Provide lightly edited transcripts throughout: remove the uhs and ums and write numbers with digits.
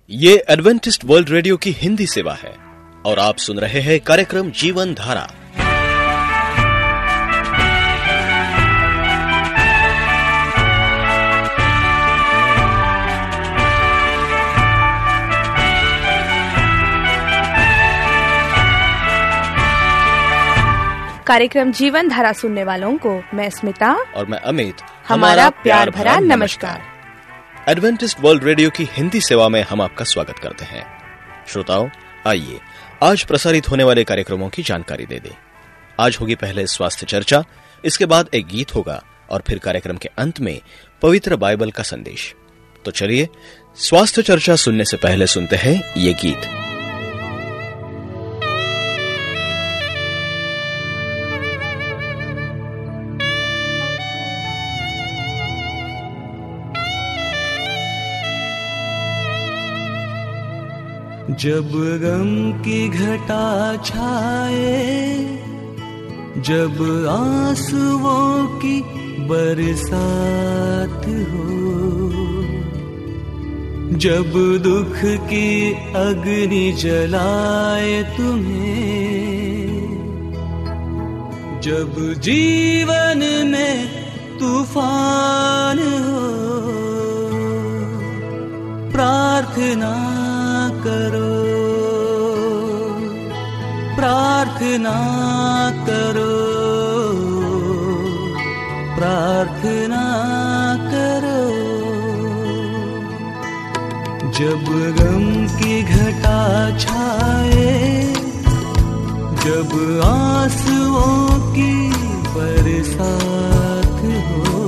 ये Adventist world radio की हिंदी सेवा है और आप सुन रहे हैं कार्यक्रम जीवन धारा। कार्यक्रम जीवन धारा सुनने वालों को मैं स्मिता और मैं अमित हमारा प्यार भरा नमस्कार। एडवेंटिस्ट वर्ल्ड रेडियो की हिंदी सेवा में हम आपका स्वागत करते हैं। श्रोताओं, आइए आज प्रसारित होने वाले कार्यक्रमों की जानकारी दे दें। आज होगी पहले स्वास्थ्य चर्चा, इसके बाद एक गीत होगा और फिर कार्यक्रम के अंत में पवित्र बाइबल का संदेश। तो चलिए स्वास्थ्य चर्चा सुनने से पहले सुनते हैं ये गीत। जब गम की घटा छाए, जब आंसुओं की बरसात हो, जब दुख की अग्नि जलाए तुम्हें, जब जीवन में तूफान हो, प्रार्थना करो, प्रार्थना करो, प्रार्थना करो। जब गम की घटा छाए, जब आंसुओं की बरसात हो,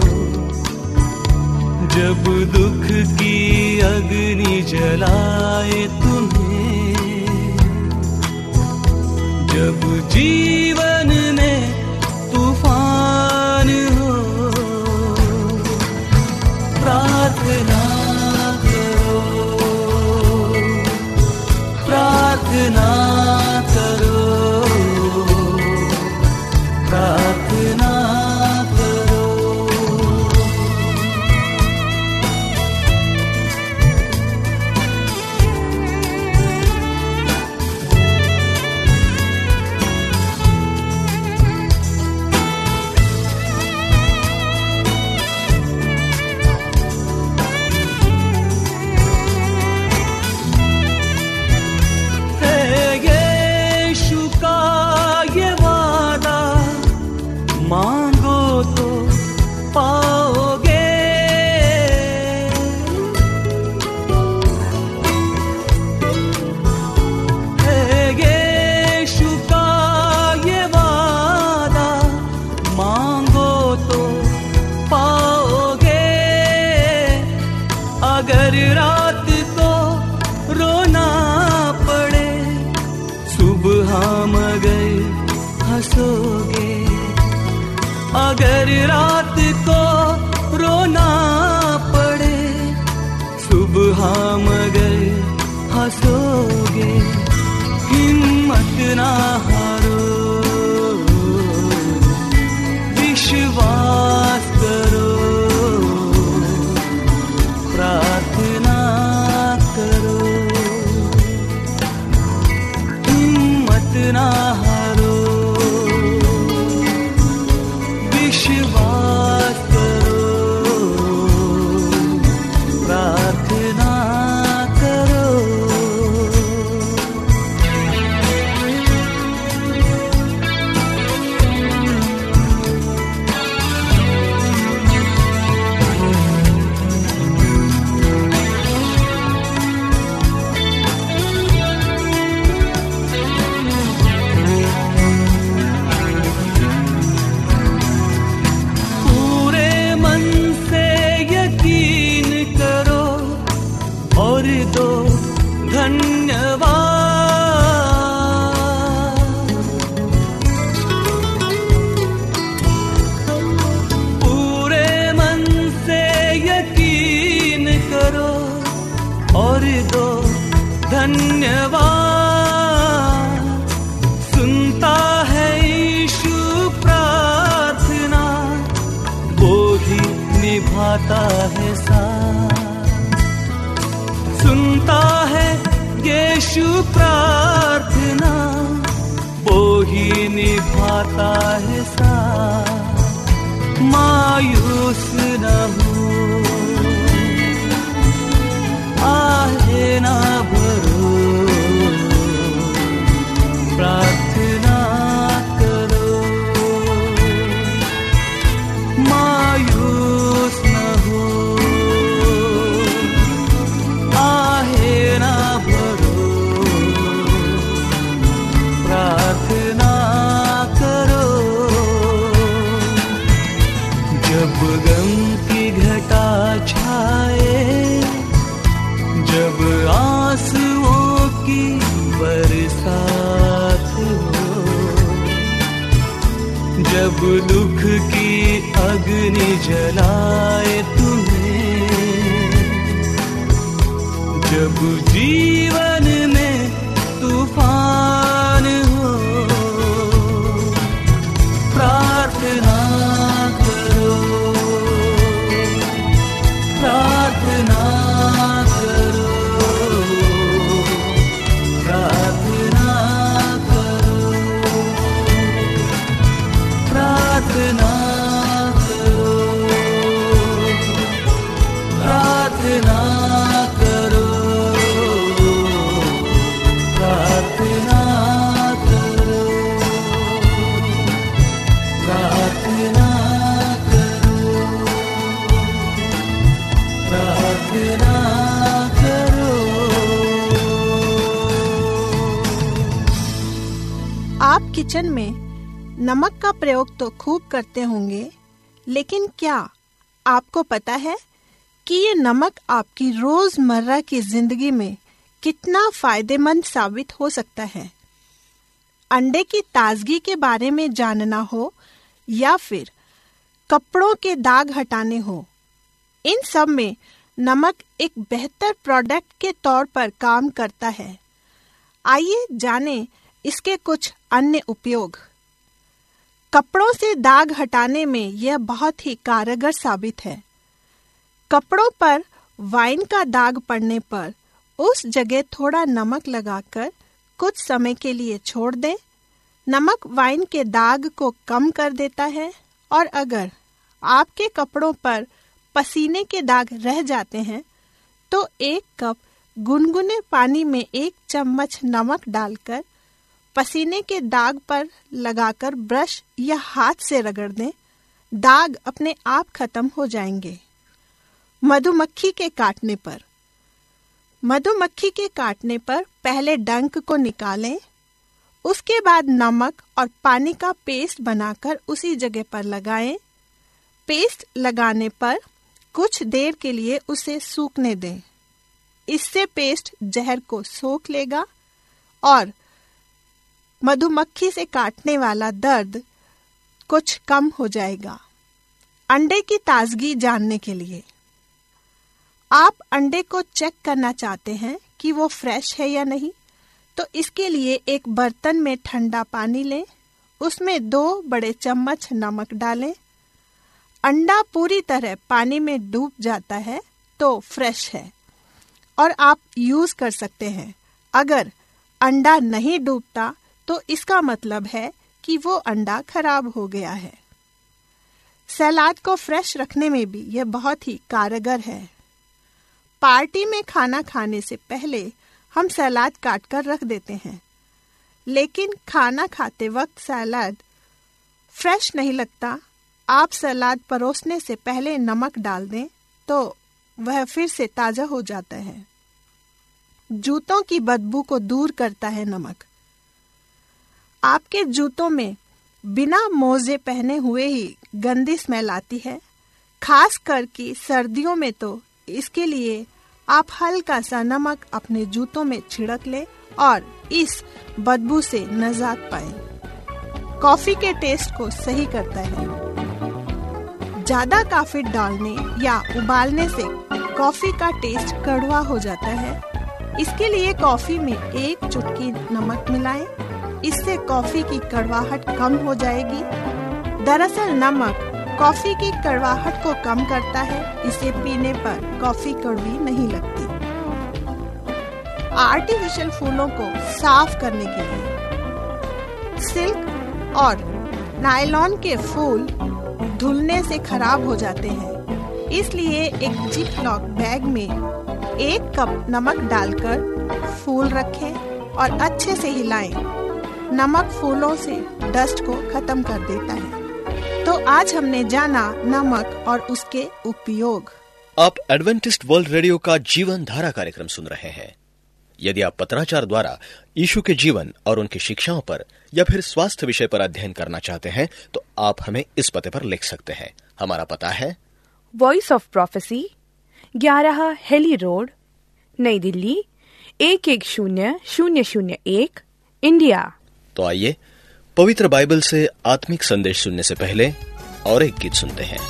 जब दुख की अग्नि जलाए तुम्हें, जब जीवन में तूफान हो, प्रार्थना करो, प्रार्थना करो, प्रार्थना अगर रात को रोना पड़े, सुबह मगर हंसोगे, हिम्मत ना हारो, विश्वास करो, प्रार्थना करो, हिम्मत ना हारो, विश्वास करो, प्रार्थना करो। धन्यवाद, सुनता है यीशु प्रार्थना, वो ही निभाता है साथ, सुनता यीशु प्रार्थना वो ही निभाता है साथ, मायूस न हो, आहे ना भरो, प्रार्थना करो, मायूस न हो, आहे ना भरो, प्रार्थना करो। जब गम की घटा छाए, जब आंसुओं की बरसात हो, जब दुख की अग्नि जलाए तुम्हें, जब जीवन में तूफान हो, प्रार्थना करो, प्रार्थना करो, प्रार्थना करो, प्रार्थना करो, प्रार्थना करो, प्रार्थना करो, प्रार्थना करो, प्रार्थना करो। आप किचन में नमक का प्रयोग तो खूब करते होंगे, लेकिन क्या आपको पता है कि ये नमक आपकी रोजमर्रा की जिंदगी में कितना फायदेमंद साबित हो सकता है? अंडे की ताजगी के बारे में जानना हो या फिर कपड़ों के दाग हटाने हो, इन सब में नमक एक बेहतर प्रोडक्ट के तौर पर काम करता है। आइए जानें इसके कुछ अन्य उपयोग। कपड़ों से दाग हटाने में यह बहुत ही कारगर साबित है। कपड़ों पर वाइन का दाग पड़ने पर उस जगह थोड़ा नमक लगाकर कुछ समय के लिए छोड़ दें। नमक वाइन के दाग को कम कर देता है, और अगर आपके कपड़ों पर पसीने के दाग रह जाते हैं तो 1 कप गुनगुने पानी में 1 चम्मच नमक डालकर पसीने के दाग पर लगाकर ब्रश या हाथ से रगड़ दें। दाग अपने आप खत्म हो जाएंगे। मधुमक्खी के काटने पर। मधुमक्खी के काटने पर पहले डंक को निकालें, उसके बाद नमक और पानी का पेस्ट बनाकर उसी जगह पर लगाएं। पेस्ट लगाने पर कुछ देर के लिए उसे सूखने दें। इससे पेस्ट जहर को सोख लेगा और मधुमक्खी से काटने वाला दर्द कुछ कम हो जाएगा। अंडे की ताजगी जानने के लिए आप अंडे को चेक करना चाहते हैं कि वो फ्रेश है या नहीं, तो इसके लिए एक बर्तन में ठंडा पानी लें, उसमें 2 बड़े चम्मच नमक डालें। अंडा पूरी तरह पानी में डूब जाता है तो फ्रेश है और आप यूज कर सकते हैं। अगर अंडा नहीं डूबता तो इसका मतलब है कि वो अंडा खराब हो गया है। सलाद को फ्रेश रखने में भी यह बहुत ही कारगर है। पार्टी में खाना खाने से पहले हम सलाद काट कर रख देते हैं, लेकिन खाना खाते वक्त सलाद फ्रेश नहीं लगता। आप सलाद परोसने से पहले नमक डाल दें तो वह फिर से ताजा हो जाता है। जूतों की बदबू को दूर करता है नमक। आपके जूतों में बिना मोजे पहने हुए ही गंदी स्मेल आती है, खास करके सर्दियों में, तो इसके लिए आप हल्का सा नमक अपने जूतों में छिड़क लें और इस बदबू से निजात पाएं। कॉफी के टेस्ट को सही करता है। ज्यादा कॉफी डालने या उबालने से कॉफी का टेस्ट कड़वा हो जाता है। इसके लिए कॉफी में 1 चुटकी नमक मिलाएं। इससे कॉफी की कड़वाहट कम हो जाएगी। दरअसल नमक कॉफी की कड़वाहट को कम करता है। इसे पीने पर कॉफी कड़वी नहीं लगती। आर्टिफिशियल फूलों को साफ करने के लिए। सिल्क और नायलॉन के फूल धुलने से खराब हो जाते हैं, इसलिए एक जिप-लॉक बैग में 1 कप नमक डालकर फूल रखें और अच्छे से हिलाएं। नमक फूलों से डस्ट को खत्म कर देता है। तो आज हमने जाना नमक और उसके उपयोग। आप एडवेंटिस्ट वर्ल्ड रेडियो का जीवन धारा कार्यक्रम सुन रहे हैं। यदि आप पत्राचार द्वारा यीशु के जीवन और उनकी शिक्षाओं पर या फिर स्वास्थ्य विषय पर अध्ययन करना चाहते हैं तो आप हमें इस पते पर लिख सकते हैं। हमारा पता है voice of prophecy, 11 Hailey road, New Delhi 110001, India. तो आइए पवित्र बाइबल से आत्मिक संदेश सुनने से पहले और एक गीत सुनते हैं।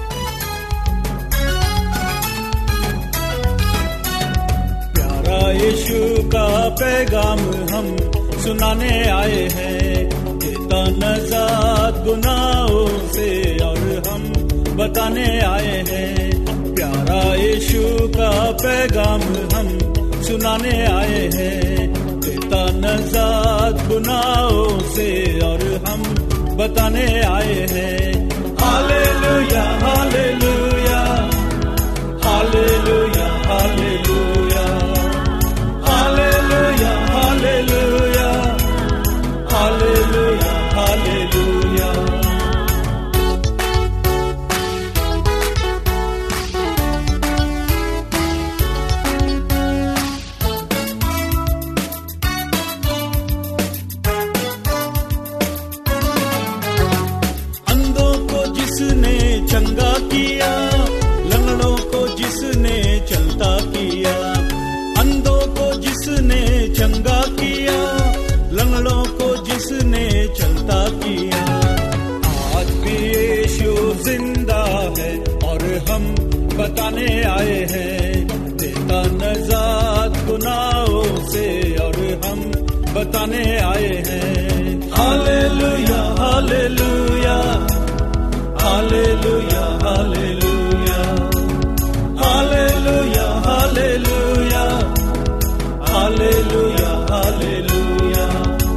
प्यारा यीशु का पैगाम हम सुनाने आए हैं, देता नजात गुनाहों से और हम बताने आए हैं। प्यारा यीशु का पैगाम हम सुनाने आए हैं, देता नजात गुनाहों से और हम बताने आए हैं। Hallelujah hallelujah hallelujah hallelujah hallelujah hallelujah hallelujah hallelujah. चंगा किया, लंगड़ों को जिसने चलता किया, अंधों को जिसने चंगा किया, लंगड़ों को जिसने चलता किया। आज भी यीशु जिंदा है और हम बताने आए हैं, देता नजात गुनाहों से और हम बताने आए हैं। Hallelujah hallelujah hallelujah hallelujah hallelujah hallelujah hallelujah hallelujah.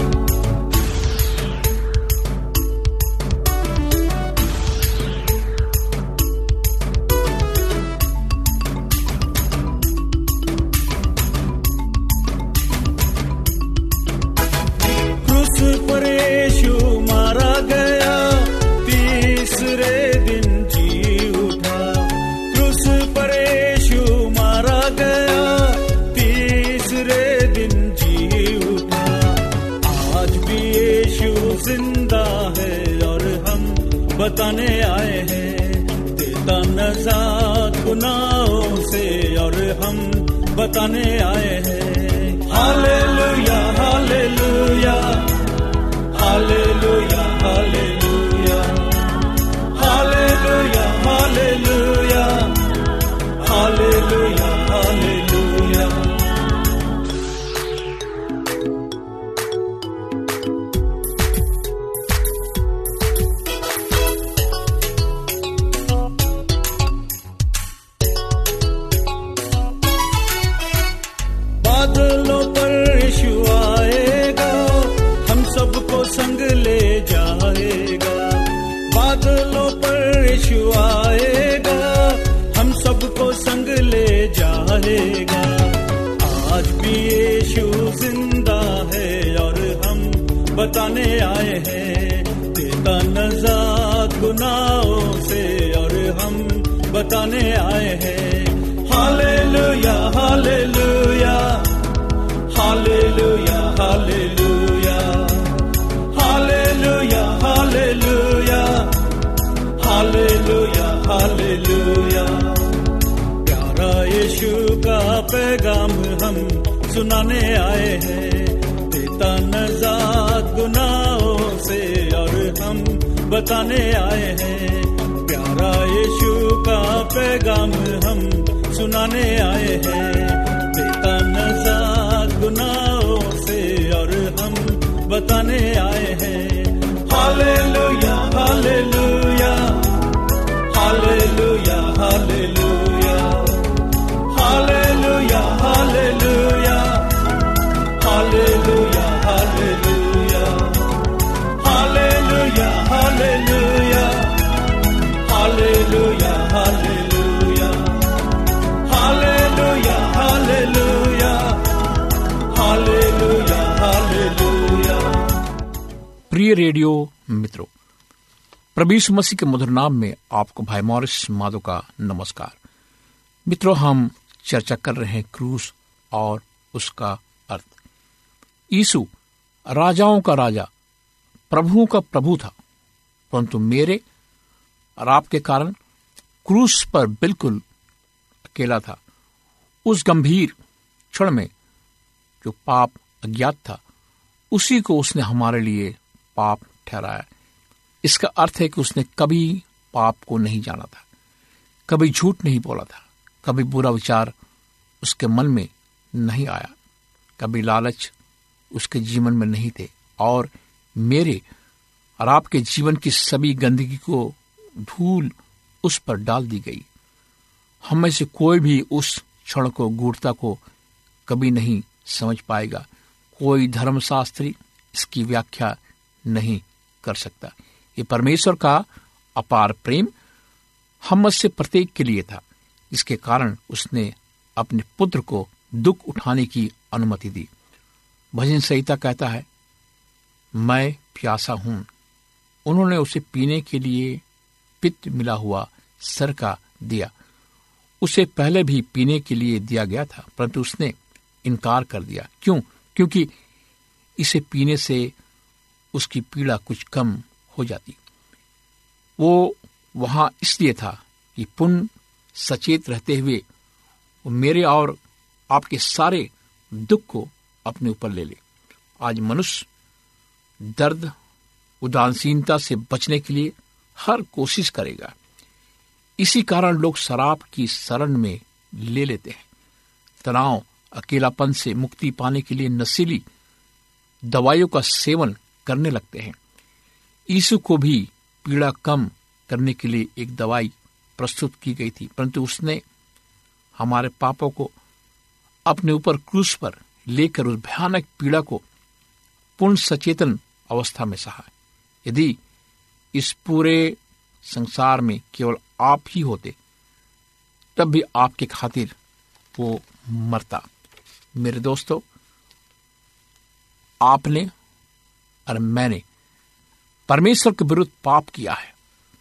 क्रूस पर यीशु मारा गया, तीसरे दिन जी उठा। क्रूस पर यीशु मारा गया, तीसरे दिन जी उठा। आज भी यीशु जिंदा है और हम बताने आए हैं, देता नजात गुनाहों से और हम बताने आए हैं। Hallelujah hallelujah hallelujah hallelujah hallelujah hallelujah hallelujah hallelujah. बादलों पर यीशु आएगा, हम सबको संग ले जाएगा। बादलों पर यीशु आएगा, हम सबको संग ले जाएगा। आज भी यीशु जिंदा है और हम बताने आए हैं, देता नजात गुनाहों से और हम बताने आए हैं। Hallelujah hallelujah hallelujah hallelujah hallelujah hallelujah hallelujah hallelujah. प्यारा यीशु का पैगाम हम सुनाने आए हैं, देता नजात गुनाहों से और हम बताने आए हैं। प्यारा यीशु का पैगाम हम सुनाने आए हैं, देता नजात गुनाहों से और हम बताने आए हैं। Hallelujah hallelujah hallelujah hallelujah hallelujah hallelujah प्रिय रेडियो मित्रों, प्रभु यीशु मसीह के मधुर नाम में आपको भाई मॉरिस माधो का नमस्कार। मित्रों, हम चर्चा कर रहे हैं क्रूस और उसका अर्थ। यीशु राजाओं का राजा, प्रभुओं का प्रभु था, परंतु मेरे और आपके कारण क्रूस पर बिल्कुल अकेला था। उस गंभीर क्षण में जो पाप अज्ञात था, उसी को उसने हमारे लिए पाप ठहराया। इसका अर्थ है कि उसने कभी पाप को नहीं जाना था, कभी झूठ नहीं बोला था, कभी बुरा विचार उसके मन में नहीं आया, कभी लालच उसके जीवन में नहीं थे, और मेरे और आपके जीवन की सभी गंदगी को धूल उस पर डाल दी गई। हम में से कोई भी उस क्षण को, गूढ़ता को कभी नहीं समझ पाएगा। कोई धर्मशास्त्री इसकी व्याख्या नहीं कर सकता। ये परमेश्वर का अपार प्रेम हम में से प्रत्येक के लिए था, जिसके कारण उसने अपने पुत्र को दुख उठाने की अनुमति दी। भजन संहिता कहता है, मैं प्यासा हूं। उन्होंने उसे पीने के लिए पित्त मिला हुआ सरका दिया। उसे पहले भी पीने के लिए दिया गया था, परंतु उसने इनकार कर दिया। क्यों? क्योंकि इसे पीने से उसकी पीड़ा कुछ कम हो जाती। वो वहां इसलिए था कि पुण्य सचेत रहते हुए वो मेरे और आपके सारे दुख को अपने ऊपर ले ले। आज मनुष्य दर्द, उदासीनता से बचने के लिए हर कोशिश करेगा। इसी कारण लोग शराब की शरण में ले लेते हैं। तनाव, अकेलापन से मुक्ति पाने के लिए नशीली दवाइयों का सेवन करने लगते हैं। यीशु को भी पीड़ा कम करने के लिए एक दवाई प्रस्तुत की गई थी, परंतु उसने हमारे पापों को अपने ऊपर क्रूस पर लेकर उस भयानक पीड़ा को पूर्ण सचेतन अवस्था में सहा। यदि इस पूरे संसार में केवल आप ही होते, तब भी आपके खातिर वो मरता। मेरे दोस्तों, आपने और मैंने परमेश्वर के विरुद्ध पाप किया है।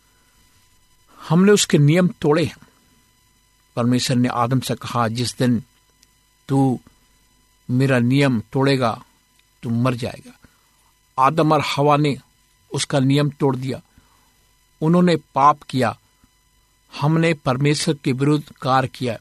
हमने उसके नियम तोड़े हैं। परमेश्वर ने आदम से कहा, जिस दिन तू मेरा नियम तोड़ेगा तू मर जाएगा। आदम और हवा ने उसका नियम तोड़ दिया। उन्होंने पाप किया। हमने परमेश्वर के विरुद्ध कार्य किया।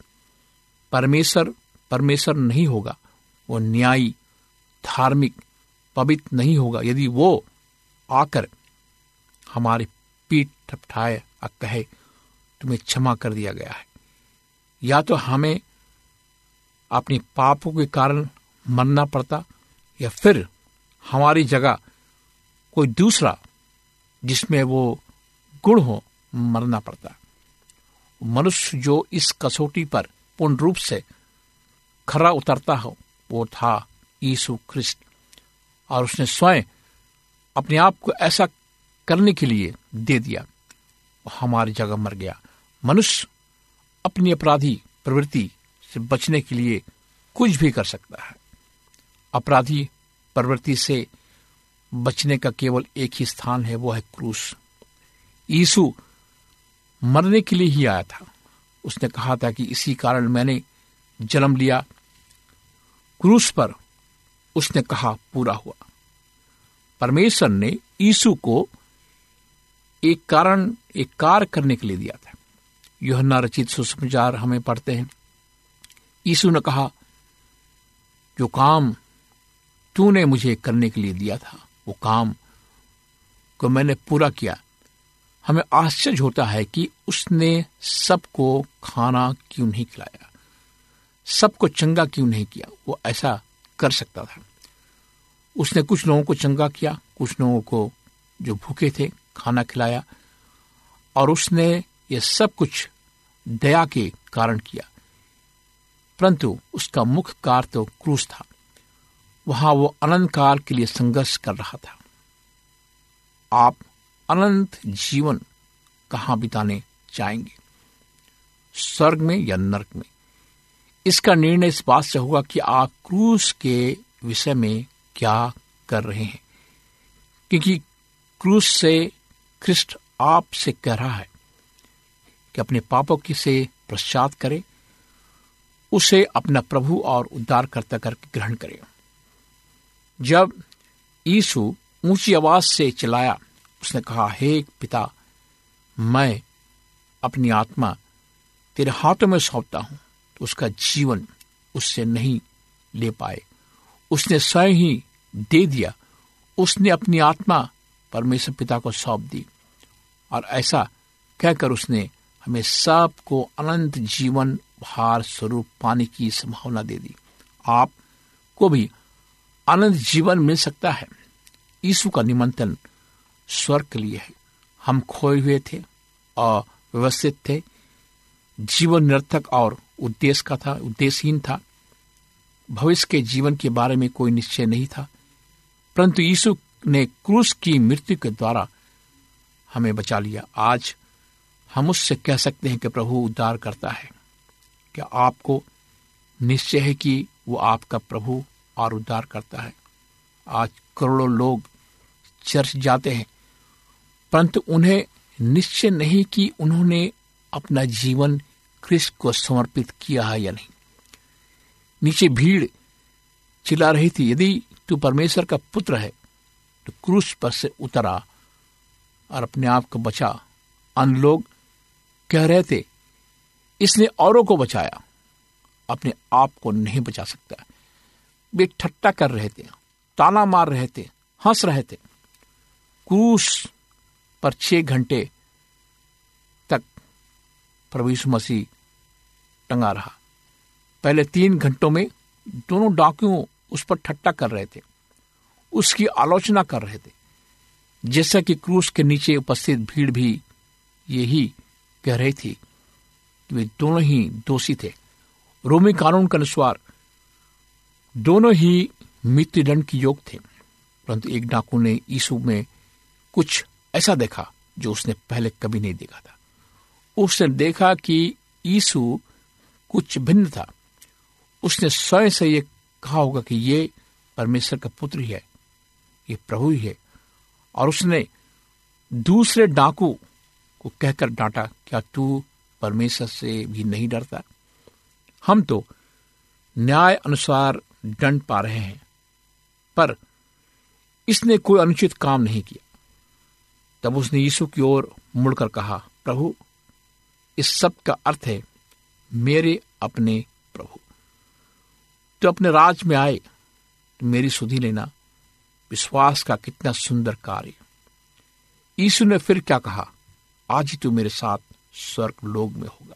परमेश्वर नहीं होगा। वो न्यायी, धार्मिक, पवित्र नहीं होगा यदि वो आकर हमारी पीठ थपथाए और कहे तुम्हें क्षमा कर दिया गया है। या तो हमें अपने पापों के कारण मरना पड़ता, या फिर हमारी जगह कोई दूसरा जिसमें वो गुण हो मरना पड़ता। मनुष्य जो इस कसौटी पर पूर्ण रूप से खरा उतरता हो वो था यीशु ख्रिस्त, और उसने स्वयं अपने आप को ऐसा करने के लिए दे दिया। वो हमारी जगह मर गया। मनुष्य अपनी अपराधी प्रवृत्ति से बचने के लिए कुछ भी कर सकता है। अपराधी प्रवृत्ति से बचने का केवल एक ही स्थान है, वो है क्रूस। यीशु मरने के लिए ही आया था। उसने कहा था कि इसी कारण मैंने जन्म लिया। क्रूस पर उसने कहा पूरा हुआ। परमेश्वर ने यीशु को एक कार्य करने के लिए दिया था। यूहन्ना रचित सुसमाचार हमें पढ़ते हैं, यीशु ने कहा, जो काम तूने मुझे करने के लिए दिया था वो काम को मैंने पूरा किया। हमें आश्चर्य होता है कि उसने सबको खाना क्यों नहीं खिलाया, सबको चंगा क्यों नहीं किया। वो ऐसा कर सकता था। उसने कुछ लोगों को चंगा किया, कुछ लोगों को जो भूखे थे खाना खिलाया, और उसने ये सब कुछ दया के कारण किया। परंतु उसका मुख्य कार्य तो क्रूस था। वहां वो अनंत काल के लिए संघर्ष कर रहा था। आप अनंत जीवन कहां बिताने चाहेंगे, स्वर्ग में या नरक में? इसका निर्णय इस बात से होगा कि आप क्रूस के विषय में क्या कर रहे हैं। क्योंकि क्रूस से ख्रिस्ट आपसे कह रहा है कि अपने पापों की से पश्चात करे, उसे अपना प्रभु और उद्धारकर्ता करके ग्रहण करे। जब यीशु ऊंची आवाज से चिल्लाया, उसने कहा, हे पिता, मैं अपनी आत्मा तेरे हाथों में सौंपता हूं, तो उसका जीवन उससे नहीं ले पाए। उसने स्वयं ही दे दिया। उसने अपनी आत्मा परमेश्वर पिता को सौंप दी और ऐसा कहकर उसने हमें सबको अनंत जीवन उपहार स्वरूप पाने की संभावना दे दी। आपको भी अनंत जीवन मिल सकता है। यीशु का निमंत्रण स्वर्ग के लिए है। हम खोए हुए थे, अव्यवस्थित थे, जीवन निरर्थक और उद्देश्यहीन था। भविष्य के जीवन के बारे में कोई निश्चय नहीं था, परंतु यीशु ने क्रूस की मृत्यु के द्वारा हमें बचा लिया। आज हम उससे कह सकते हैं कि प्रभु उद्धार करता है। क्या आपको निश्चय है कि वो आपका प्रभु और उद्धार करता है? आज करोड़ों लोग चर्च जाते हैं, परंतु उन्हें निश्चय नहीं कि उन्होंने अपना जीवन ख्रिस्त को समर्पित किया है या नहीं। नीचे भीड़ चिल्ला रही थी, यदि तू परमेश्वर का पुत्र है तो क्रूस पर से उतर आ और अपने आप को बचा। अन्य लोग कह रहे थे, इसने औरों को बचाया, अपने आप को नहीं बचा सकता। वे ठट्टा कर रहे थे, ताना मार रहे थे, हंस रहे थे। क्रूस पर 6 घंटे तक प्रभु यीशु मसीह टंगा रहा। पहले 3 घंटों में दोनों डाकुओं उस पर ठट्टा कर रहे थे, उसकी आलोचना कर रहे थे, जैसा कि क्रूस के नीचे उपस्थित भीड़ भी यही कह रही थी कि वे दोनों ही दोषी थे। रोमी कानून के अनुसार दोनों ही मृत्युदंड के योग्य थे, परंतु एक डाकू ने यीशु में कुछ ऐसा देखा जो उसने पहले कभी नहीं देखा था। उसने देखा कि यीशु कुछ भिन्न था। उसने स्वयं से ये कहा होगा कि ये परमेश्वर का पुत्र ही है, ये प्रभु ही है, और उसने दूसरे डाकू को कहकर डांटा, क्या तू परमेश्वर से भी नहीं डरता? हम तो न्याय अनुसार दंड पा रहे हैं, पर इसने कोई अनुचित काम नहीं किया। तब उसने यीशु की ओर मुड़कर कहा, प्रभु, इस सब का अर्थ है मेरे अपने प्रभु, तो अपने राज में आए तो मेरी सुधि लेना। विश्वास का कितना सुंदर कार्य। यीशु ने फिर क्या कहा, आज ही तू मेरे साथ स्वर्ग लोक में होगा।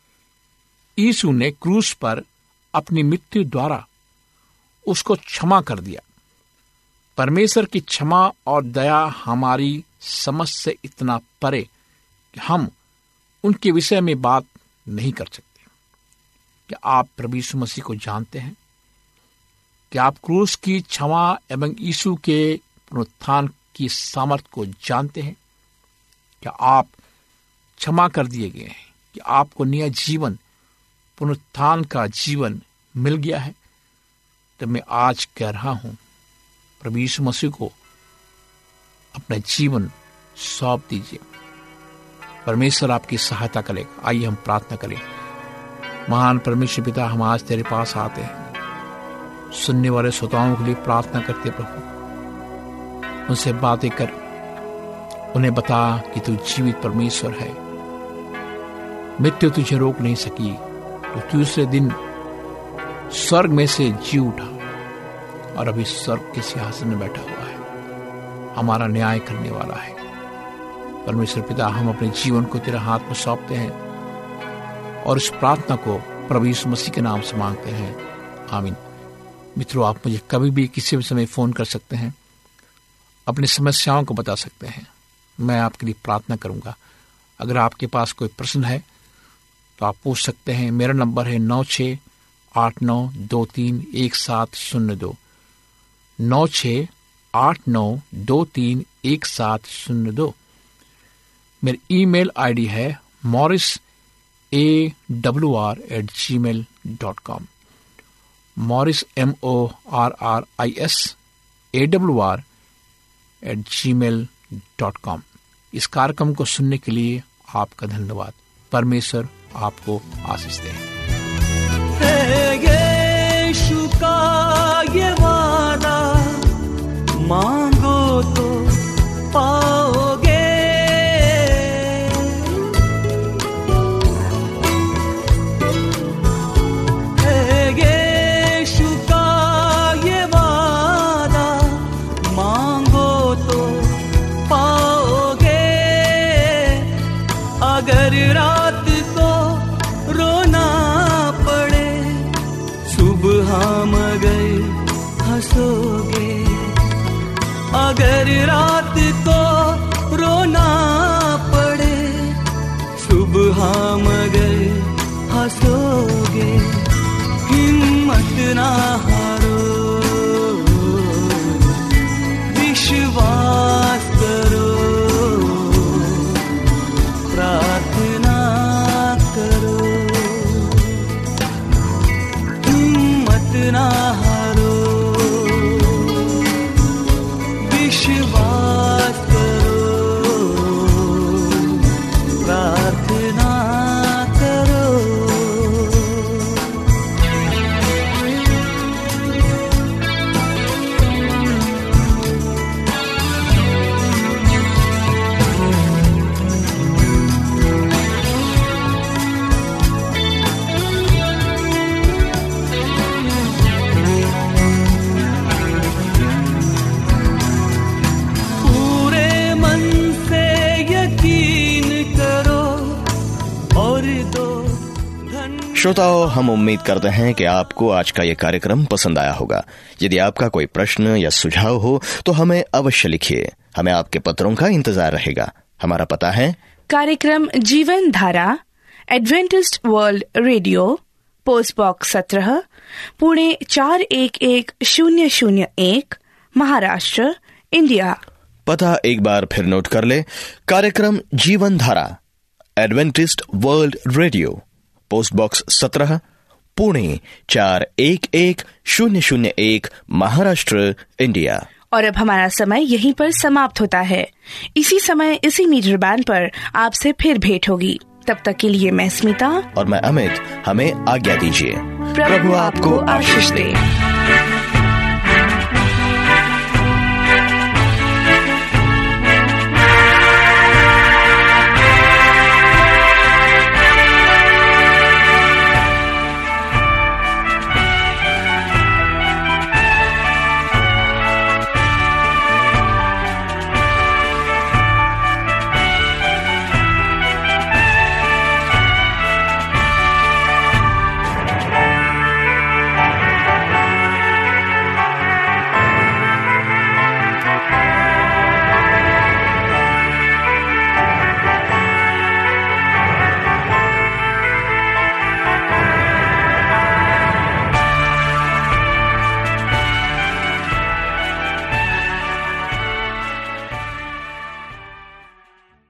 यीशु ने क्रूस पर अपनी मृत्यु द्वारा उसको क्षमा कर दिया। परमेश्वर की क्षमा और दया हमारी समझ से इतना परे कि हम उनके विषय में बात नहीं कर सकते। क्या आप प्रभु यीशु मसीह को जानते हैं? क्या आप क्रूस की क्षमा एवं यीशु के पुनरुत्थान की सामर्थ को जानते हैं? क्या आप क्षमा कर दिए गए हैं? कि आपको नया जीवन, पुनरुत्थान का जीवन मिल गया है? तो मैं आज कह रहा हूं, प्रभु यीशु मसीह को अपना जीवन सौंप दीजिए। परमेश्वर आपकी सहायता करेगा। आइए हम प्रार्थना करें। महान परमेश्वर पिता, हम आज तेरे पास आते हैं, सुनने वाले श्रोताओं के लिए प्रार्थना करते प्रभु, उनसे बातें कर, उन्हें बता कि तू जीवित परमेश्वर है। मृत्यु तुझे रोक नहीं सकी। तो दूसरे दिन स्वर्ग में से जी उठा और अभी स्वर्ग के सिंहासन में बैठा हुआ है, हमारा न्याय करने वाला है। परमेश्वर पिता, हम अपने जीवन को तेरे हाथ में सौंपते हैं और इस प्रार्थना को प्रभु यीशु मसीह के नाम से मांगते हैं, आमीन। मित्रों, आप मुझे कभी भी किसी भी समय फोन कर सकते हैं, अपनी समस्याओं को बता सकते हैं, मैं आपके लिए प्रार्थना करूंगा। अगर आपके पास कोई प्रश्न है तो आप पूछ सकते हैं। मेरा नंबर है 9689231702, 9689231702। मेरी ईमेल आईडी है morrisawr@gmail.com, morris morris@gmail.com। awr.com। इस कार्यक्रम को सुनने के लिए आपका धन्यवाद। परमेश्वर आपको आशीष दे। यीशु का ये वादा मांगो तो पाओगे, यीशु का ये वादा मांगो तो पाओगे। अगर रात को रोना पड़े, सुबह मगर हंसोगे। अगर रात को रोना पड़े, सुबह मगर हंसोगे। हिम्मत ना हारो, विश्वास करो, प्रार्थना करो। हिम्मत ना हारो, विश्वास करो, प्रार्थना करो। श्रोताओं, हम उम्मीद करते हैं कि आपको आज का ये कार्यक्रम पसंद आया होगा। यदि आपका कोई प्रश्न या सुझाव हो तो हमें अवश्य लिखिए। हमें आपके पत्रों का इंतजार रहेगा। हमारा पता है कार्यक्रम Jeevan Dhara, Adventist world radio, post box 17, Pune 411001, Maharashtra, India. पता एक बार फिर नोट कर ले। कार्यक्रम Jeevan Dhara, Adventist world radio, post box 17, Pune 411001, Maharashtra, India. और अब हमारा समय यहीं पर समाप्त होता है। इसी समय इसी मीटर बैंड पर आपसे फिर भेंट होगी। तब तक के लिए मैं स्मिता और मैं अमित, हमें आज्ञा दीजिए। प्रभु आपको आशीष दे।